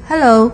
Hello.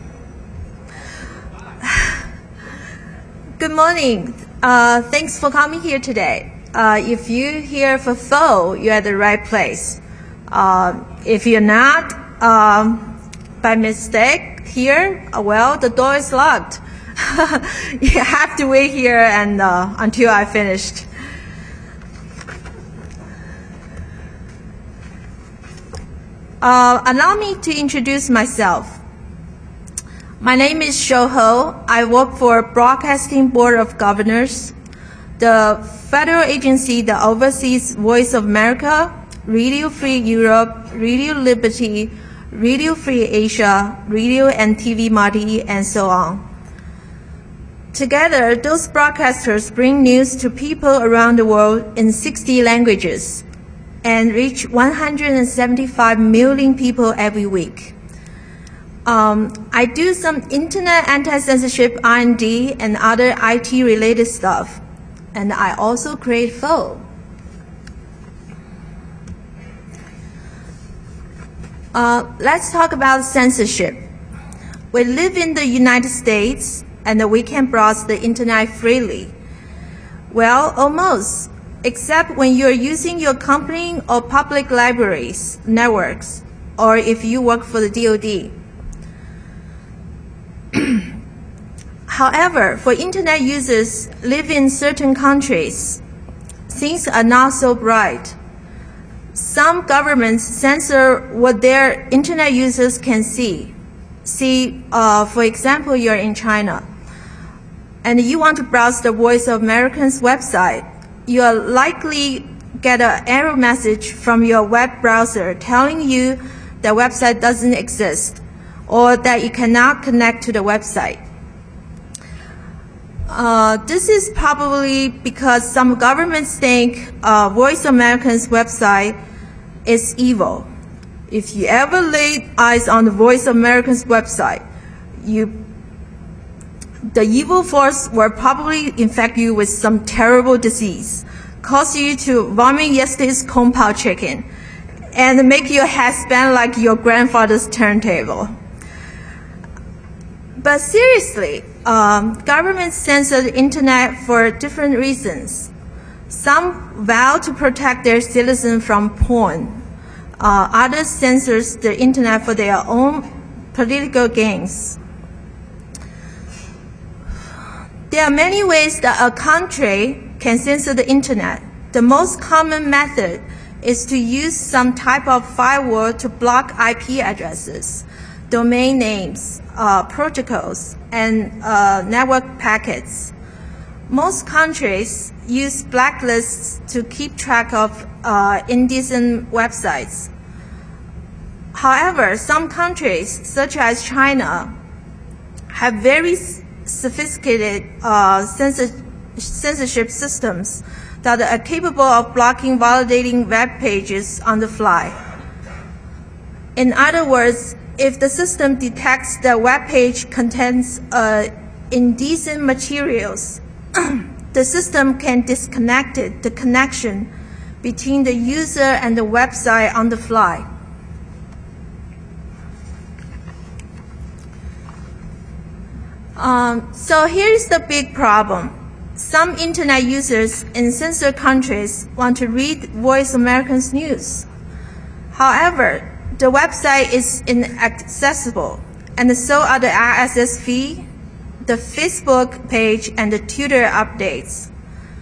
Good morning. Thanks for coming here today. If you're here for pho, you're at the right place. If you're not, by mistake here, well, the door is locked. You have to wait here and until I finished. Allow me to introduce myself. My name is Shou Ho. I work for Broadcasting Board of Governors, the federal agency that oversees Voice of America, Radio Free Europe, Radio Liberty, Radio Free Asia, Radio and TV Marti, and so on. Together, those broadcasters bring news to people around the world in 60 languages and reach 175 million people every week. I do some internet anti-censorship R&D and other IT-related stuff, and I also create pho. Let's talk about censorship. We live in the United States, and we can browse the internet freely. Well, almost, except when you're using your company or public libraries, networks, or if you work for the DoD. However, for internet users live in certain countries, things are not so bright. Some governments censor what their internet users can see. For example, you're in China, and you want to browse the Voice of America's website. You'll likely get an error message from your web browser telling you the website doesn't exist, or that you cannot connect to the website. This is probably because some governments think Voice of America's website is evil. If you ever laid eyes on the Voice of America's website, the evil force will probably infect you with some terrible disease, cause you to vomit yesterday's Kung Pao chicken, and make your head spin like your grandfather's turntable. But seriously, governments censor the internet for different reasons. Some vow to protect their citizens from porn. Others censor the internet for their own political gains. There are many ways that a country can censor the internet. The most common method is to use some type of firewall to block IP addresses, domain names, protocols, and network packets. Most countries use blacklists to keep track of indecent websites. However, some countries, such as China, have very sophisticated censorship systems that are capable of blocking validating web pages on the fly. In other words, if the system detects the web page contains indecent materials, the system can disconnect the connection between the user and the website on the fly. So here's the big problem. Some internet users in censored countries want to read Voice America's news. However, the website is inaccessible, and so are the RSS feed, the Facebook page, and the Twitter updates.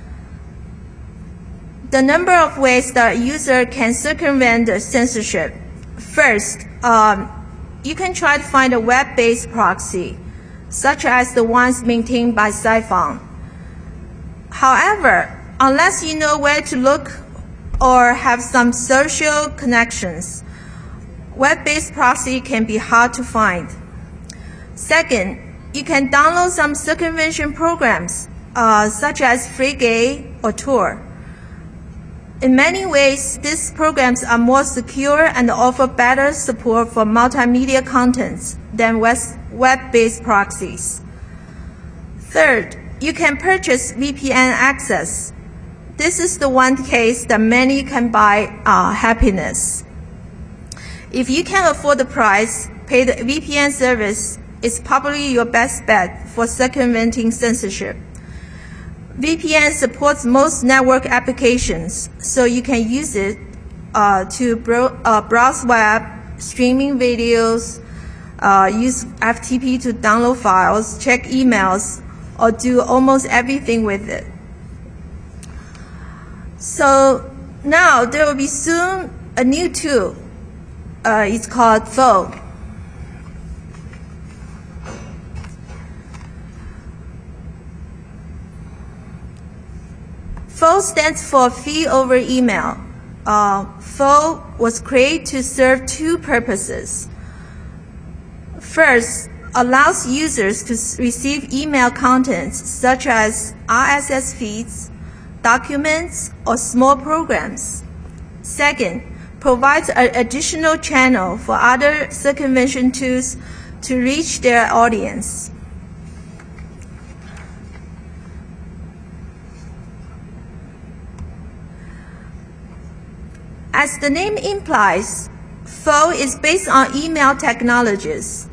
The number of ways that a user can circumvent the censorship. First, you can try to find a web-based proxy, such as the ones maintained by Siphon. However, unless you know where to look or have some social connections, web-based proxy can be hard to find. Second, you can download some circumvention programs, such as Frigate or Tor. In many ways, these programs are more secure and offer better support for multimedia contents than web-based proxies. Third, you can purchase VPN access. This is the one case that many can buy happiness. If you can afford the price, paid VPN service is probably your best bet for circumventing censorship. VPN supports most network applications, so you can use it to browse web, streaming videos, use FTP to download files, check emails, or do almost everything with it. So now there will be soon a new tool. It's called Foe. Foe stands for Fee over Email. Foe was created to serve two purposes. First, allows users to receive email contents such as RSS feeds, documents, or small programs. Second, provides an additional channel for other circumvention tools to reach their audience. As the name implies, Foe is based on email technologies.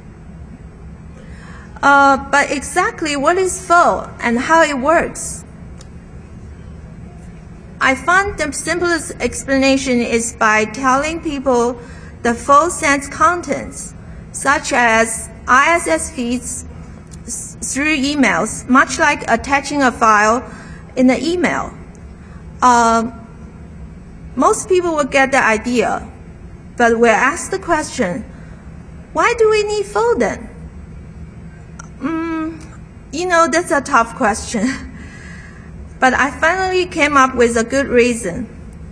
But exactly what is Foe and how it works? I found the simplest explanation is by telling people that Foe sends contents, such as RSS feeds through emails, much like attaching a file in the email. Most people will get the idea, but we're asked the question, why do we need Foe then? That's a tough question. But I finally came up with a good reason.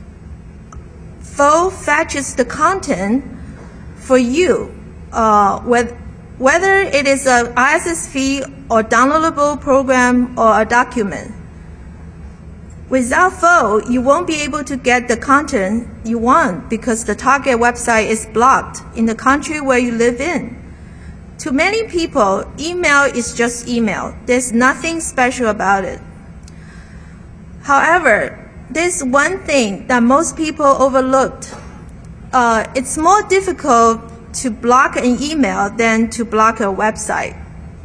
Foe fetches the content for you, whether it is a RSS feed or downloadable program or a document. Without Foe, you won't be able to get the content you want because the target website is blocked in the country where you live in. To many people, email is just email. There's nothing special about it. However, there's one thing that most people overlooked. It's more difficult to block an email than to block a website.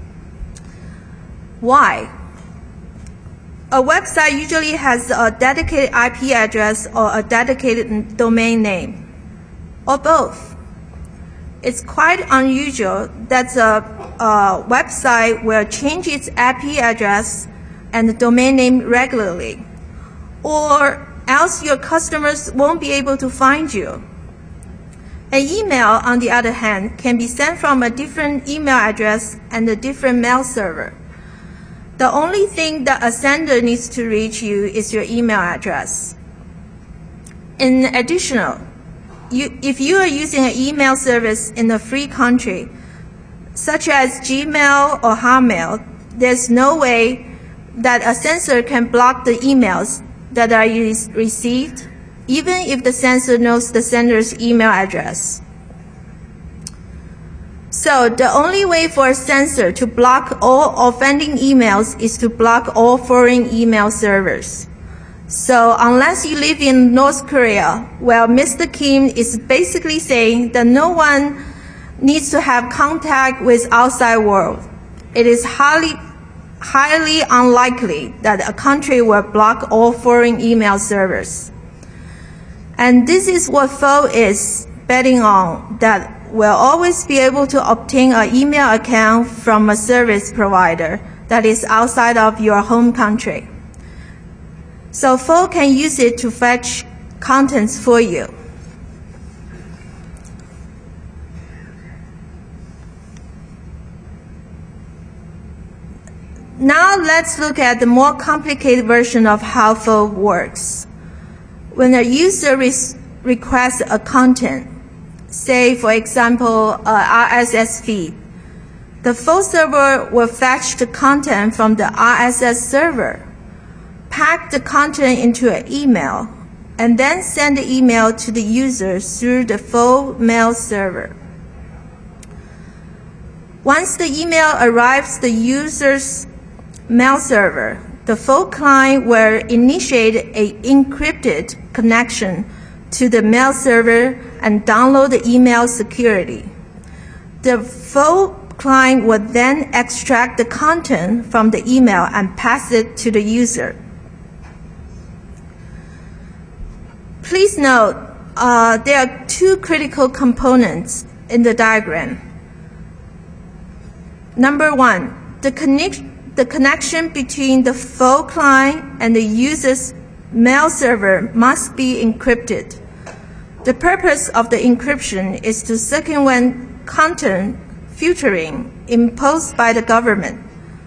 Why? A website usually has a dedicated IP address or a dedicated domain name, or both. It's quite unusual that a website will change its IP address and the domain name regularly, or else your customers won't be able to find you. An email, on the other hand, can be sent from a different email address and a different mail server. The only thing that a sender needs to reach you is your email address. In addition, if you are using an email service in a free country, such as Gmail or Hotmail, there's no way that a censor can block the emails that are received, even if the censor knows the sender's email address. So the only way for a censor to block all offending emails is to block all foreign email servers. So unless you live in North Korea, well, Mr. Kim is basically saying that no one needs to have contact with outside world. It is highly unlikely that a country will block all foreign email servers. And this is what Foe is betting on, that we'll always be able to obtain an email account from a service provider that is outside of your home country. So Foe can use it to fetch contents for you. Now let's look at the more complicated version of how Foe works. When a user requests a content, say for example, RSS feed, the Foe server will fetch the content from the RSS server, pack the content into an email, and then send the email to the user through the Foe mail server. Once the email arrives the user's mail server, the Foe client will initiate an encrypted connection to the mail server and download the email securely. The Foe client would then extract the content from the email and pass it to the user. Please note, there are two critical components in the diagram. Number one, the connection between the Foe client and the user's mail server must be encrypted. The purpose of the encryption is to circumvent content filtering imposed by the government.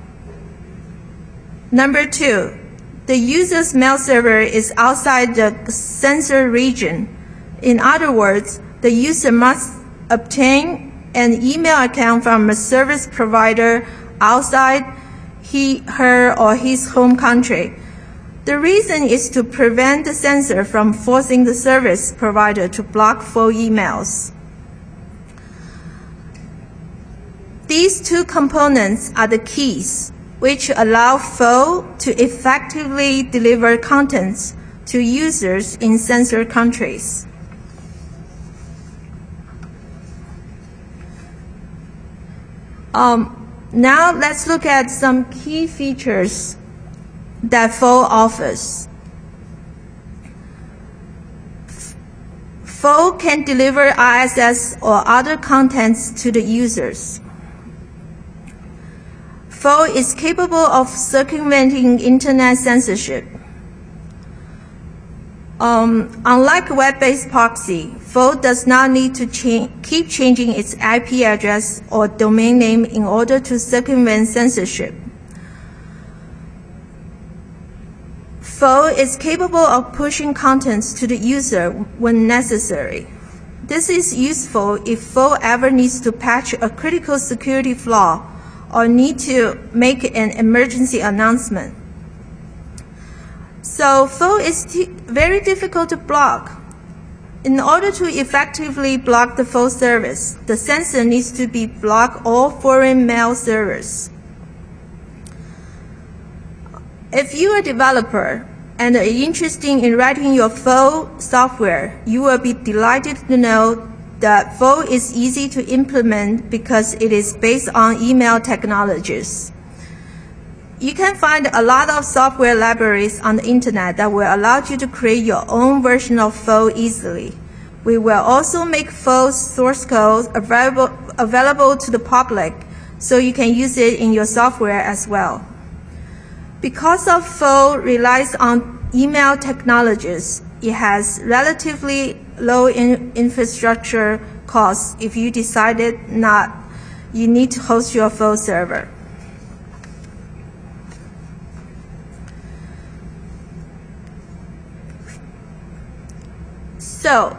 Number two, the user's mail server is outside the censor region. In other words, the user must obtain an email account from a service provider outside her or his home country. The reason is to prevent the censor from forcing the service provider to block Foe emails. These two components are the keys which allow Foe to effectively deliver contents to users in censored countries. Now let's look at some key features that Foe offers. Foe can deliver RSS or other contents to the users. Foe is capable of circumventing internet censorship. Unlike web-based proxy, Foe does not need to keep changing its IP address or domain name in order to circumvent censorship. Foe is capable of pushing contents to the user when necessary. This is useful if Foe ever needs to patch a critical security flaw or need to make an emergency announcement. So Foe is very difficult to block. In order to effectively block the Foe service, the censor needs to block all foreign mail servers. If you are a developer and are interested in writing your Foe software, you will be delighted to know that Foe is easy to implement because it is based on email technologies. You can find a lot of software libraries on the internet that will allow you to create your own version of Foe easily. We will also make Foe source code available to the public so you can use it in your software as well. Because of Foe relies on email technologies, it has relatively low infrastructure costs if you decided you need to host your Foe server. So,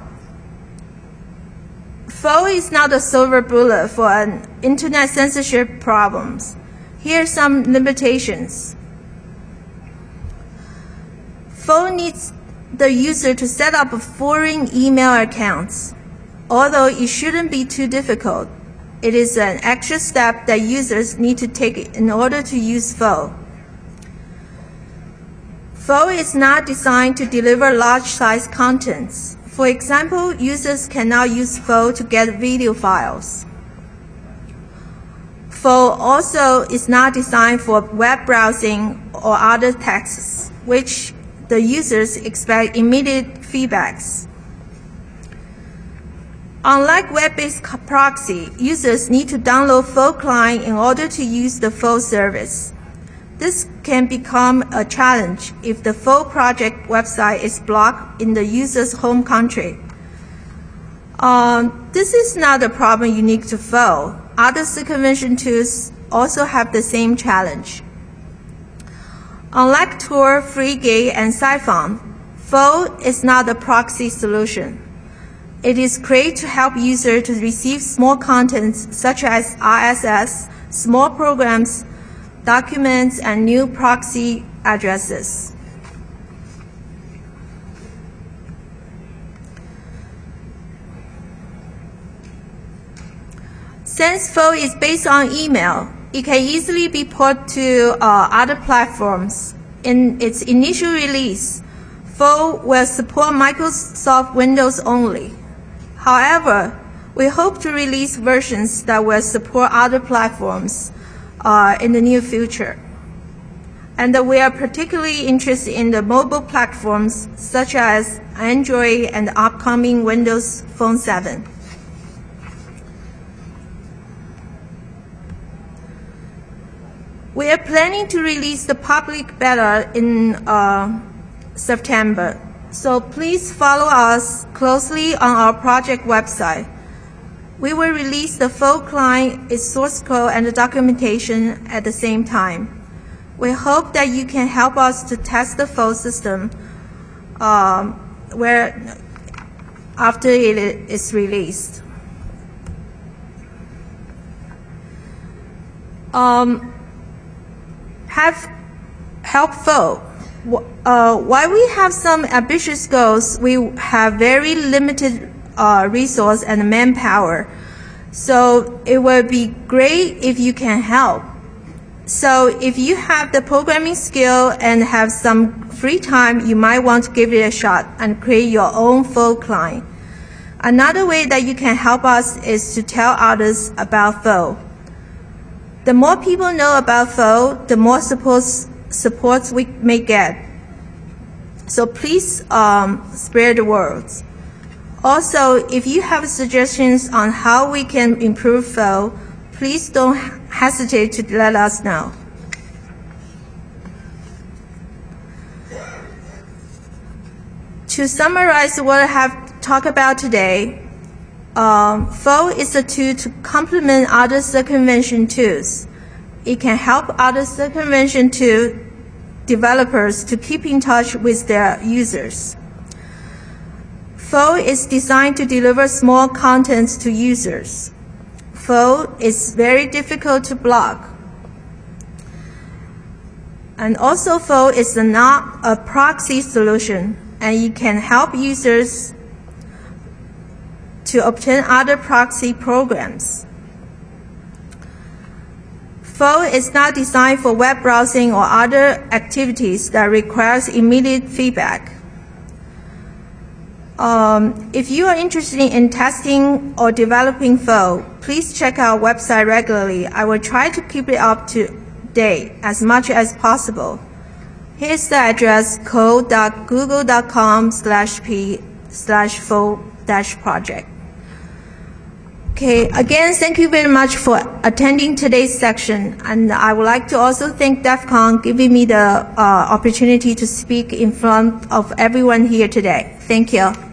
Foe is not a silver bullet for internet censorship problems. Here are some limitations. Foe needs the user to set up foreign email accounts. Although it shouldn't be too difficult, it is an extra step that users need to take in order to use Foe. Foe is not designed to deliver large-size contents. For example, users cannot use Foe to get video files. Foe also is not designed for web browsing or other tasks, which the users expect immediate feedbacks. Unlike web-based proxy, users need to download Foe client in order to use the Foe service. This can become a challenge if the Foe project website is blocked in the user's home country. This is not a problem unique to Foe. Other circumvention tools also have the same challenge. Unlike Tor, FreeGate, and Siphon, Foe is not a proxy solution. It is created to help users to receive small contents such as RSS, small programs, documents, and new proxy addresses. Since Foe is based on email, it can easily be ported to other platforms. In its initial release, Foe will support Microsoft Windows only. However, We hope to release versions that will support other platforms in the near future. And we are particularly interested in the mobile platforms such as Android and the upcoming Windows Phone 7. We are planning to release the public beta in September, so please follow us closely on our project website. We will release the full client, its source code, and the documentation at the same time. We hope that you can help us to test the full system after it is released. Help Pho. While we have some ambitious goals, we have very limited resource and manpower. So it would be great if you can help. So if you have the programming skill and have some free time, you might want to give it a shot and create your own Pho client. Another way that you can help us is to tell others about Pho. The more people know about Pho, the more supports we may get. So please spread the word. Also, if you have suggestions on how we can improve Pho, please don't hesitate to let us know. To summarize what I have talked about today, Pho is a tool to complement other circumvention tools. It can help other circumvention tool developers to keep in touch with their users. Pho is designed to deliver small content to users. Pho is very difficult to block. And also Pho is not a proxy solution, and it can help users to obtain other proxy programs. Pho is not designed for web browsing or other activities that requires immediate feedback. If you are interested in testing or developing Pho, please check our website regularly. I will try to keep it up to date as much as possible. Here's the address, code.google.com/p/Pho-project. Okay, again, thank you very much for attending today's section. And I would like to also thank DEF CON giving me the opportunity to speak in front of everyone here today. Thank you.